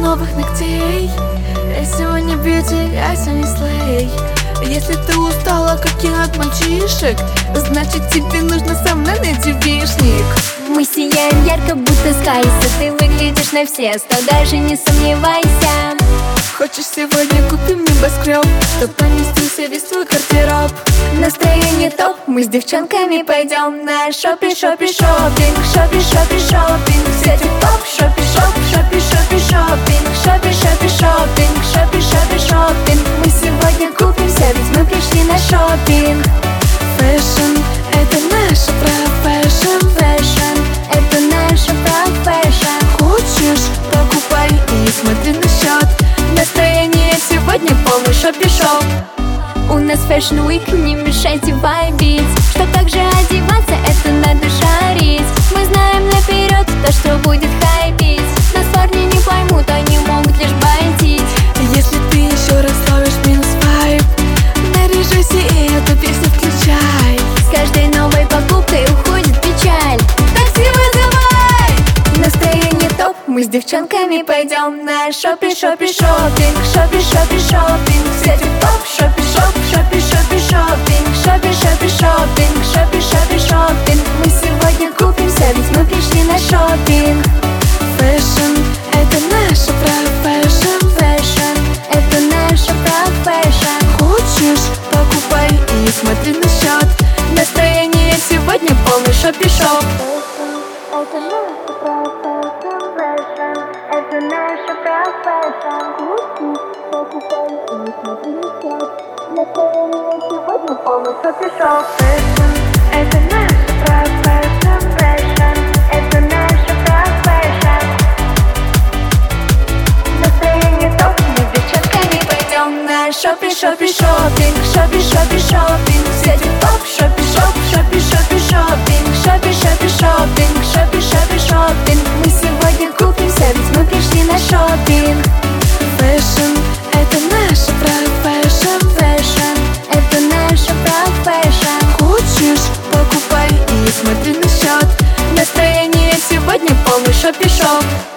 новых ногтей. Я сегодня бьюти, я сегодня слей. Если ты устала, как я от мальчишек, значит тебе нужно со мной найти вишник. Мы сияем ярко, будто скайса. Ты выглядишь на все 100, даже не сомневайся. Хочешь, сегодня купим небоскреб, чтоб поместился весь твой гардероб. Настроение топ, мы с девчонками пойдем на шопинг, шопинг, шопинг, шопинг, шопинг, шопинг. Все тип-топ, шопинг, шопинг, шопинг, шопинг, шопинг, шопинг, шопинг, шопинг, шопинг, шопинг, шопинг. Мы сегодня купимся, ведь мы пришли на шопинг. Фэшн — это наша профэшн. Фэшн — это наша профэшн. Хочешь — покупай и смотри на счет. Настроение сегодня полный шопи-шоп. У нас Fashion Week, не мешайте вайбить. Чтоб так же одеваться, это надо шарить. Мы знаем наперед то, что будет хайпить. Нас парни не поймут, они могут лишь байтить. Если ты еще раз ловишь минус вайб, наряжайся и эту песню включай. С каждой новой покупкой уходит печаль. Такси вызывай! Настроение топ, мы с девчонками пойдем на шопинг, шопинг, шопинг, шопинг, шопинг, шопинг. Все тип-топ, шопинг, шопинг, шопинг, шопинг, шопинг, шопинг, шопинг, шопинг, шопинг, шопинг, шопинг. Мы сегодня купимся, ведь мы пришли на шопинг. Фэшн — это наша профэшн. Фэшн — это наша профэшн. Хочешь — покупай и смотри на счет. Настроение сегодня полный шопи-шоп. Это наша профэшн. Это наша профэшн. Покупай и смотри на счет. Настроение сегодня полный шопи-шоп. Фэшн — это наша профэшн. Фэшн — это наша профэшн. Настроение топ, мы с девчонками пойдем на шопинг, шопинг, шопинг, шопинг, шопинг, шопинг. Все тип-топ, шопинг, шопинг, шопинг, шопинг, шопинг, шопинг, шопинг, шопинг, шопинг, шопинг, шопинг. Мы сегодня купимся, ведь мы пришли на шопинг. Фэшн — это наша профэшн. Фэшн — это наша профэшн. Хочешь — покупай и смотри на счет. Настроение сегодня полный шопи-шоп.